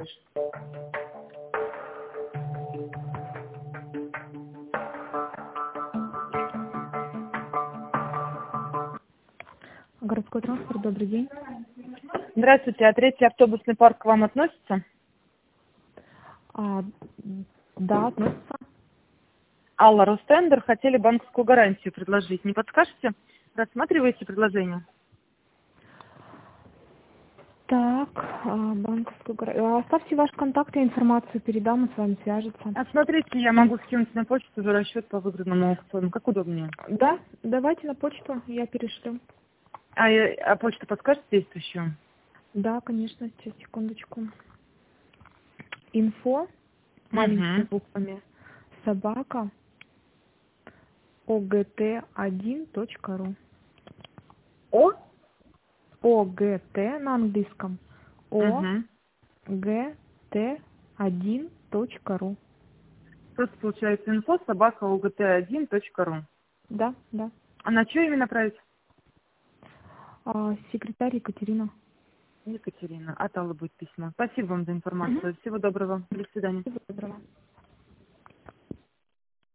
слышит. Городской транспорт, добрый день. Здравствуйте, а третий автобусный парк к вам относится? Да, относится. Алла, Ростендер, хотели банковскую гарантию предложить. Не подскажете? Рассматриваете предложение? Так, банковскую гарантию. Оставьте ваши контакты, информацию передам, и с вами свяжется. А смотрите, я могу скинуть на почту уже расчет по выигранному аукциону. Как удобнее. Да, давайте на почту, я перешлю. А почту подскажете действующую? Да, конечно, сейчас, секундочку. Инфо, маленькими Угу. буквами, собака, ogt1.ru. О? OGT на английском. Угу. OGT1.ru. Просто получается инфо собака ugt1.ru. Да, да. А на что именно отправить? Секретарь Екатерина. Екатерина. От Аллы будет письмо. Спасибо вам за Мгм. информацию. Всего доброго. До свидания. Всего доброго.